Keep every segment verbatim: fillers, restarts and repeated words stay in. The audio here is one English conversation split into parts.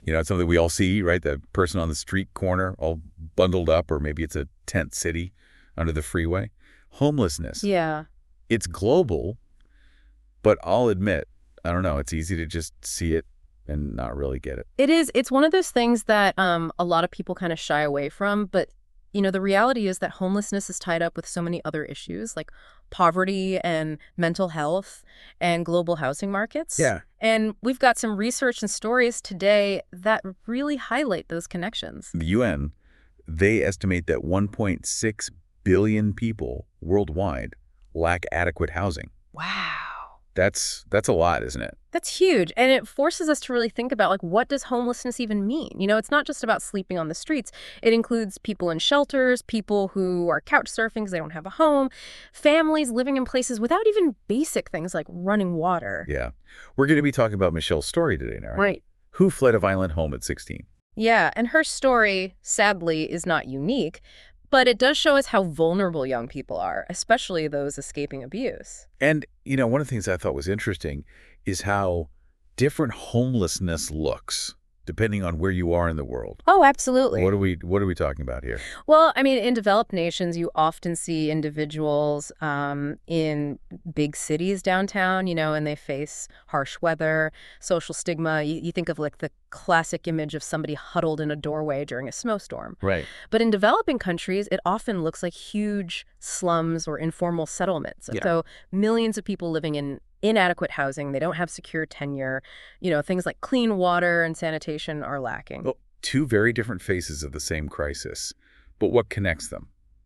You know, it's something we all see, right? The person on the street corner all bundled up, or maybe it's a tent city under the freeway. Homelessness. Yeah. It's global, but I'll admit, I don't know, it's easy to just see it and not really get it. It is. It's one of those things that um, a lot of people kind of shy away from. But, you know, the reality is that homelessness is tied up with so many other issues like poverty and mental health and global housing markets. Yeah. And we've got some research and stories today that really highlight those connections. The U N, they estimate that one point six billion people worldwide lack adequate housing. Wow. That's that's a lot, isn't it? That's huge. And it forces us to really think about, like, what does homelessness even mean? You know, it's not just about sleeping on the streets. It includes people in shelters, people who are couch surfing because they don't have a home, families living in places without even basic things like running water. Yeah. We're going to be talking about Michelle's story today, Nara. Right. Who fled a violent home at sixteen. Yeah, and her story, sadly, is not unique, but it does show us how vulnerable young people are, especially those escaping abuse. And, you know, one of the things I thought was interesting is how different homelessness looks depending on where you are in the world. Oh, absolutely. What are we what are we talking about here? Well, I mean, in developed nations, you often see individuals um, in big cities downtown, you know, and they face harsh weather, social stigma. You, you think of like the classic image of somebody huddled in a doorway during a snowstorm. Right. But in developing countries, it often looks like huge slums or informal settlements. Yeah. So millions of people living in inadequate housing, they don't have secure tenure, you know, things like clean water and sanitation are lacking. Well, two very different faces of the same crisis. But what connects them?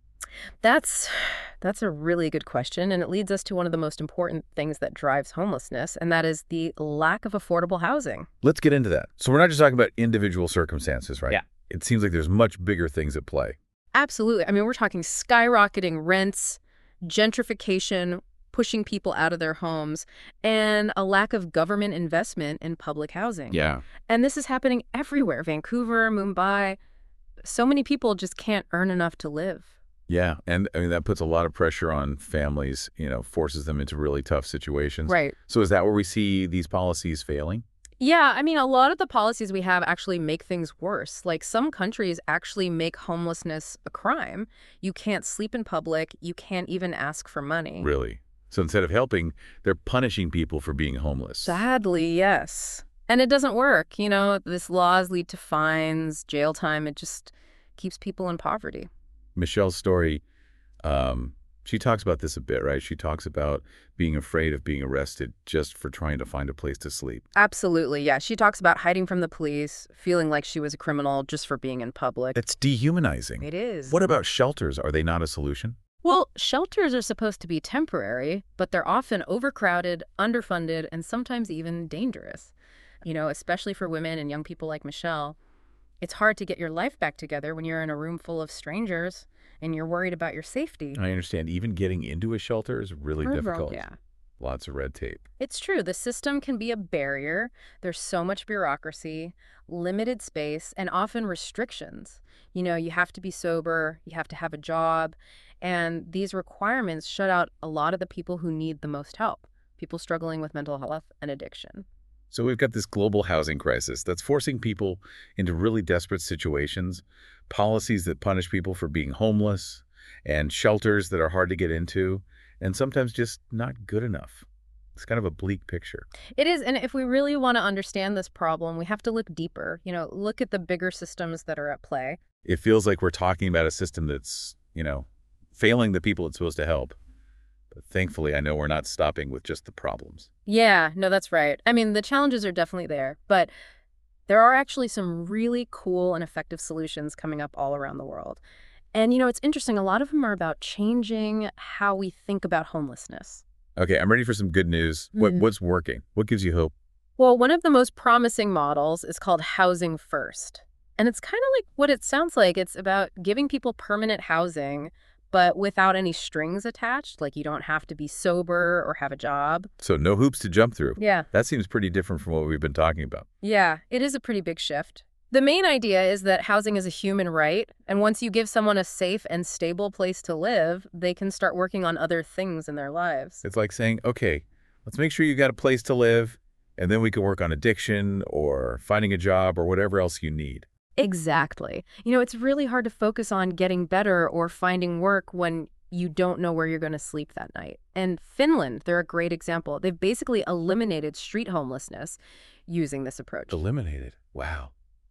That's that's a really good question, and it leads us to one of the most important things that drives homelessness, and that is the lack of affordable housing. Let's get into that. So we're not just talking about individual circumstances, right? Yeah. It seems like there's much bigger things at play. Absolutely. I mean, we're talking skyrocketing rents, gentrification, pushing people out of their homes, and a lack of government investment in public housing. Yeah. And this is happening everywhere. Vancouver, Mumbai. So many people just can't earn enough to live. Yeah. And I mean, that puts a lot of pressure on families, you know, forces them into really tough situations. Right. So is that where we see these policies failing? Yeah, I mean, a lot of the policies we have actually make things worse. Like, some countries actually make homelessness a crime. You can't sleep in public. You can't even ask for money. Really? So instead of helping, they're punishing people for being homeless. Sadly, yes. And it doesn't work. You know, these laws lead to fines, jail time. It just keeps people in poverty. Michelle's story, um, she talks about this a bit, right? She talks about being afraid of being arrested just for trying to find a place to sleep. Absolutely, yeah. She talks about hiding from the police, feeling like she was a criminal just for being in public. It's dehumanizing. It is. What about shelters? Are they not a solution? Well, shelters are supposed to be temporary, but they're often overcrowded, underfunded, and sometimes even dangerous. You know, especially for women and young people like Michelle. It's hard to get your life back together when you're in a room full of strangers and you're worried about your safety. I understand. Even getting into a shelter is really difficult. Yeah. Lots of red tape. It's true. The system can be a barrier. There's so much bureaucracy, limited space, and often restrictions. You know, you have to be sober, you have to have a job, and these requirements shut out a lot of the people who need the most help, people struggling with mental health and addiction. So we've got this global housing crisis that's forcing people into really desperate situations, policies that punish people for being homeless, and shelters that are hard to get into, and sometimes just not good enough. It's kind of a bleak picture. It is, and if we really want to understand this problem, we have to look deeper. You know, look at the bigger systems that are at play. It feels like we're talking about a system that's, you know, failing the people it's supposed to help. But thankfully, I know we're not stopping with just the problems. Yeah, no, that's right. I mean, the challenges are definitely there, but there are actually some really cool and effective solutions coming up all around the world. And, you know, it's interesting. A lot of them are about changing how we think about homelessness. Okay, I'm ready for some good news. What, Mhm. what's working? What gives you hope? Well, one of the most promising models is called Housing First. And it's kind of like what it sounds like. It's about giving people permanent housing, but without any strings attached. Like, you don't have to be sober or have a job. So no hoops to jump through. Yeah. That seems pretty different from what we've been talking about. Yeah, it is a pretty big shift. The main idea is that housing is a human right, and once you give someone a safe and stable place to live, they can start working on other things in their lives. It's like saying, okay, let's make sure you got a place to live, And then we can work on addiction or finding a job or whatever else you need. Exactly. You know, it's really hard to focus on getting better or finding work when you don't know where you're going to sleep that night. And Finland, they're a great example. They've basically eliminated street homelessness using this approach. Eliminated. Wow.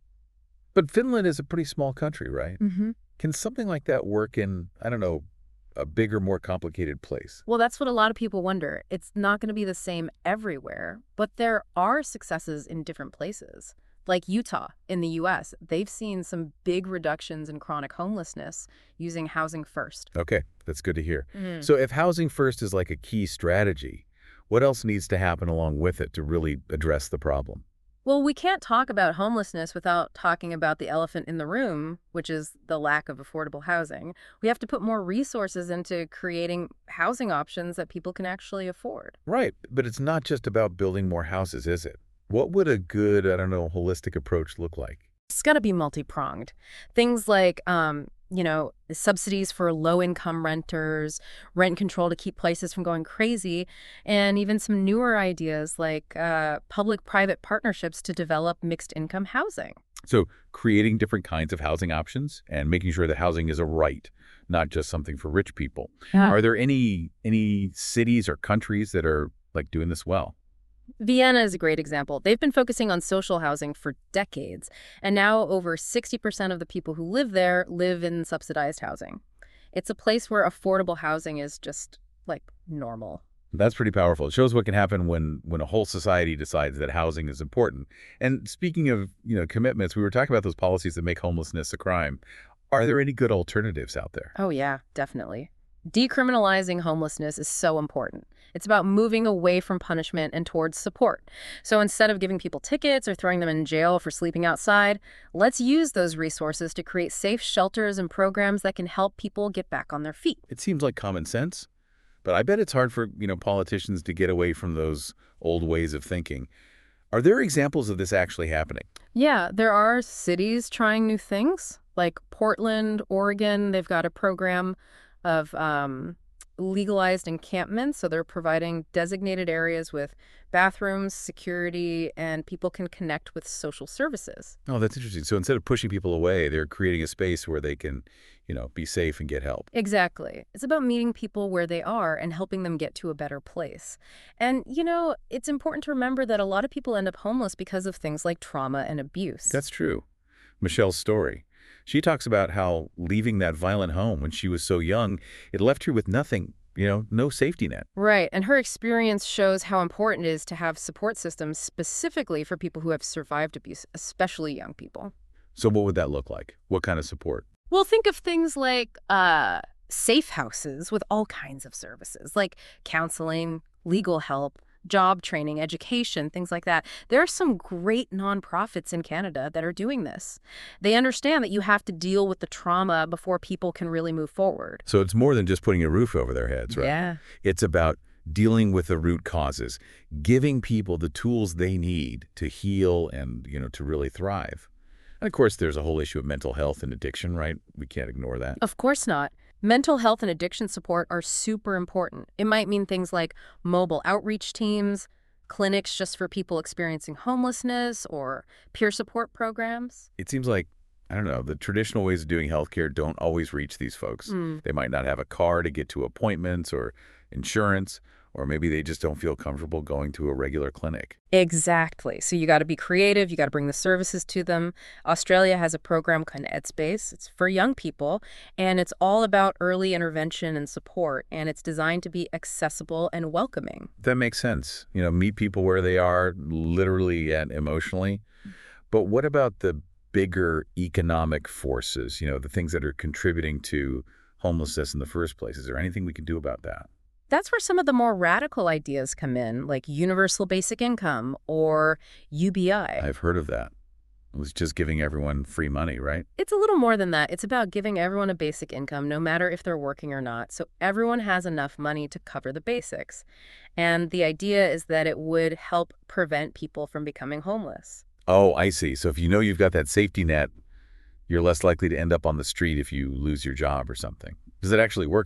But Finland is a pretty small country, right? hmm Can something like that work in, I don't know, a bigger, more complicated place? Well, that's what a lot of people wonder. It's not going to be the same everywhere, but there are successes in different places. Like Utah in the U S, they've seen some big reductions in chronic homelessness using housing first. Okay, that's good to hear. Mm. So if housing first is like a key strategy, what else needs to happen along with it to really address the problem? Well, we can't talk about homelessness without talking about the elephant in the room, which is the lack of affordable housing. We have to put more resources into creating housing options that people can actually afford. Right, but it's not just about building more houses, is it? What would a good, I don't know, holistic approach look like? It's got to be multi-pronged. Things like, um, you know, subsidies for low-income renters, rent control to keep prices from going crazy, and even some newer ideas like uh, public-private partnerships to develop mixed-income housing. So creating different kinds of housing options and making sure that housing is a right, not just something for rich people. Yeah. Are there any any cities or countries that are like doing this well? Vienna is a great example. They've been focusing on social housing for decades, and now over sixty percent of the people who live there live in subsidized housing. It's a place where affordable housing is just, like, normal. That's pretty powerful. It shows what can happen when when a whole society decides that housing is important. And speaking of, you know, commitments, we were talking about those policies that make homelessness a crime. Are there any good alternatives out there? Oh, yeah, definitely. Decriminalizing homelessness is so important. It's about moving away from punishment and towards support. So instead of giving people tickets or throwing them in jail for sleeping outside, let's use those resources to create safe shelters and programs that can help people get back on their feet. It seems like common sense, but I bet it's hard for, you know, politicians to get away from those old ways of thinking. Are there examples of this actually happening? Yeah, there are cities trying new things, like Portland, Oregon. They've got a program of um, legalized encampments. So they're providing designated areas with bathrooms, security, and people can connect with social services. Oh, that's interesting. So instead of pushing people away, they're creating a space where they can, you know, be safe and get help. Exactly. It's about meeting people where they are and helping them get to a better place. And, you know, it's important to remember that a lot of people end up homeless because of things like trauma and abuse. That's true. Michelle's story. She talks about how leaving that violent home when she was so young, it left her with nothing, you know, no safety net. Right. And her experience shows how important it is to have support systems specifically for people who have survived abuse, especially young people. So what would that look like? What kind of support? Well, think of things like uh, safe houses with all kinds of services, like counseling, legal help, job training, education, things like that. There are some great nonprofits in Canada that are doing this. They understand that you have to deal with the trauma before people can really move forward. So it's more than just putting a roof over their heads, right? Yeah. It's about dealing with the root causes, giving people the tools they need to heal and, you know, to really thrive. And of course, there's a whole issue of mental health and addiction, right? We can't ignore that. Of course not. Mental health and addiction support are super important. It might mean things like mobile outreach teams, clinics just for people experiencing homelessness, or peer support programs. It seems like, I don't know, the traditional ways of doing healthcare don't always reach these folks. Mm. They might not have a car to get to appointments or insurance, or maybe they just don't feel comfortable going to a regular clinic. Exactly. So you got to be creative. You got to bring the services to them. Australia has a program called EdSpace. It's for young people, and it's all about early intervention and support, and it's designed to be accessible and welcoming. That makes sense. You know, meet people where they are, literally and emotionally. But what about the bigger economic forces, you know, the things that are contributing to homelessness in the first place? Is there anything we can do about that? That's where some of the more radical ideas come in, like universal basic income or U B I. I've heard of that. It was just giving everyone free money, right? It's a little more than that. It's about giving everyone a basic income, no matter if they're working or not, so everyone has enough money to cover the basics. And the idea is that it would help prevent people from becoming homeless. Oh, I see. So if you know you've got that safety net, you're less likely to end up on the street if you lose your job or something. Does it actually work, though?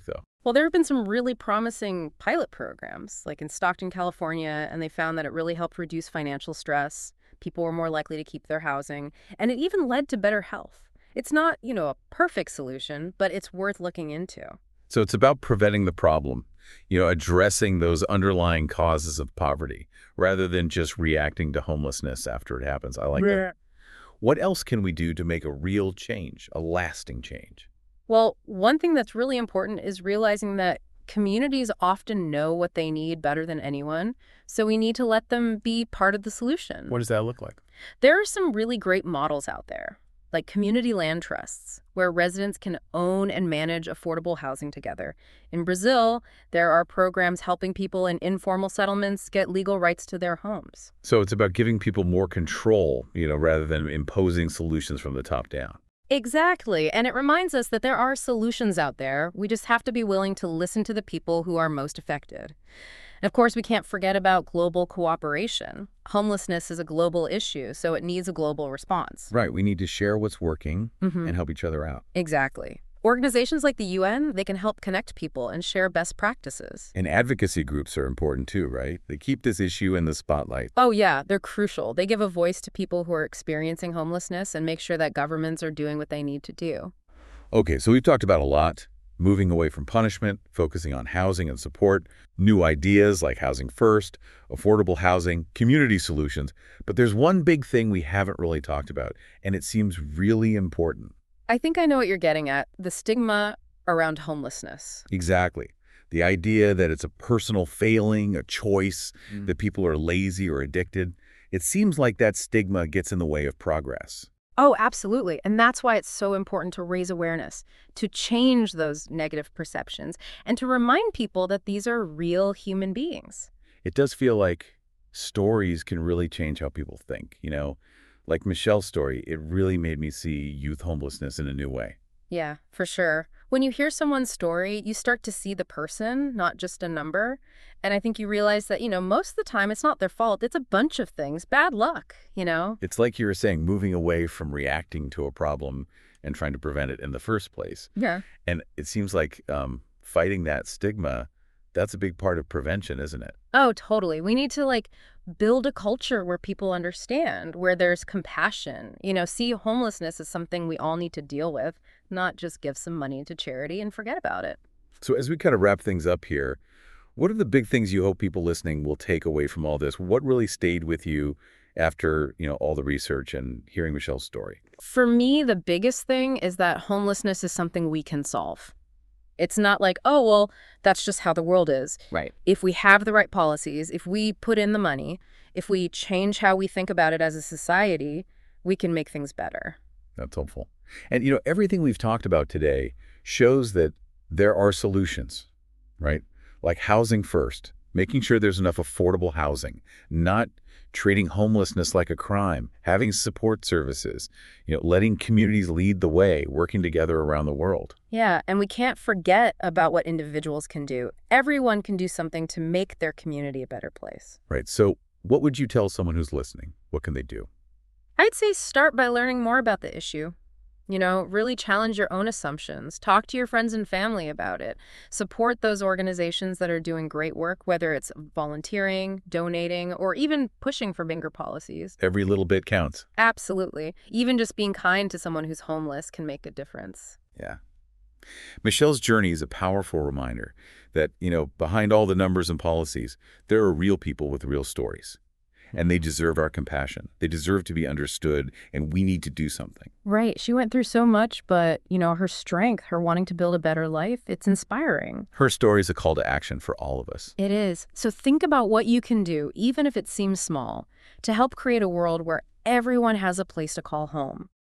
Well, there have been some really promising pilot programs, like in Stockton, California, and they found that it really helped reduce financial stress. People were more likely to keep their housing, and it even led to better health. It's not, you know, a perfect solution, but it's worth looking into. So it's about preventing the problem, you know, addressing those underlying causes of poverty rather than just reacting to homelessness after it happens. I like that. What else can we do to make a real change, a lasting change? Well, one thing that's really important is realizing that communities often know what they need better than anyone, so we need to let them be part of the solution. What does that look like? There are some really great models out there, like community land trusts, where residents can own and manage affordable housing together. In Brazil, there are programs helping people in informal settlements get legal rights to their homes. So it's about giving people more control, you know, rather than imposing solutions from the top down. Exactly, and it reminds us that there are solutions out there. We just have to be willing to listen to the people who are most affected. And of course, we can't forget about global cooperation. Homelessness is a global issue, so it needs a global response. Right. We need to share what's working hmm and help each other out. Exactly. Organizations like the U N, they can help connect people and share best practices. And advocacy groups are important too, right? They keep this issue in the spotlight. Oh, yeah, they're crucial. They give a voice to people who are experiencing homelessness and make sure that governments are doing what they need to do. Okay, so we've talked about a lot. Moving away from punishment, focusing on housing and support, new ideas like housing first, affordable housing, community solutions. But there's one big thing we haven't really talked about, and it seems really important. I think I know what you're getting at, the stigma around homelessness. Exactly. The idea that it's a personal failing, a choice, Mm. that people are lazy or addicted. It seems like that stigma gets in the way of progress. Oh, absolutely. And that's why it's so important to raise awareness, to change those negative perceptions, and to remind people that these are real human beings. It does feel like stories can really change how people think, you know? Like Michelle's story, it really made me see youth homelessness in a new way. Yeah, for sure. When you hear someone's story, you start to see the person, not just a number. And I think you realize that, you know, most of the time it's not their fault. It's a bunch of things. Bad luck, you know? It's like you were saying, moving away from reacting to a problem and trying to prevent it in the first place. Yeah. And it seems like um, fighting that stigma, that's a big part of prevention, isn't it? Oh, totally. We need to like build a culture where people understand, where there's compassion. You know, see homelessness as something we all need to deal with, not just give some money to charity and forget about it. So as we kind of wrap things up here, what are the big things you hope people listening will take away from all this? What really stayed with you after, you know, all the research and hearing Michelle's story? For me, the biggest thing is that homelessness is something we can solve. It's not like, oh, well, that's just how the world is. Right. If we have the right policies, if we put in the money, if we change how we think about it as a society, we can make things better. That's helpful. And, you know, everything we've talked about today shows that there are solutions, right? Like housing first, making sure there's enough affordable housing, not treating homelessness like a crime, having support services, you know, letting communities lead the way, working together around the world. Yeah, and we can't forget about what individuals can do. Everyone can do something to make their community a better place. Right. So what would you tell someone who's listening? What can they do? I'd say start by learning more about the issue. You know, really challenge your own assumptions. Talk to your friends and family about it. Support those organizations that are doing great work, whether it's volunteering, donating, or even pushing for bigger policies. Every little bit counts. Absolutely. Even just being kind to someone who's homeless can make a difference. Yeah. Michelle's journey is a powerful reminder that, you know, behind all the numbers and policies, there are real people with real stories. And they deserve our compassion. They deserve to be understood, and we need to do something. Right. She went through so much, but, you know, her strength, her wanting to build a better life, it's inspiring. Her story is a call to action for all of us. It is. So think about what you can do, even if it seems small, to help create a world where everyone has a place to call home.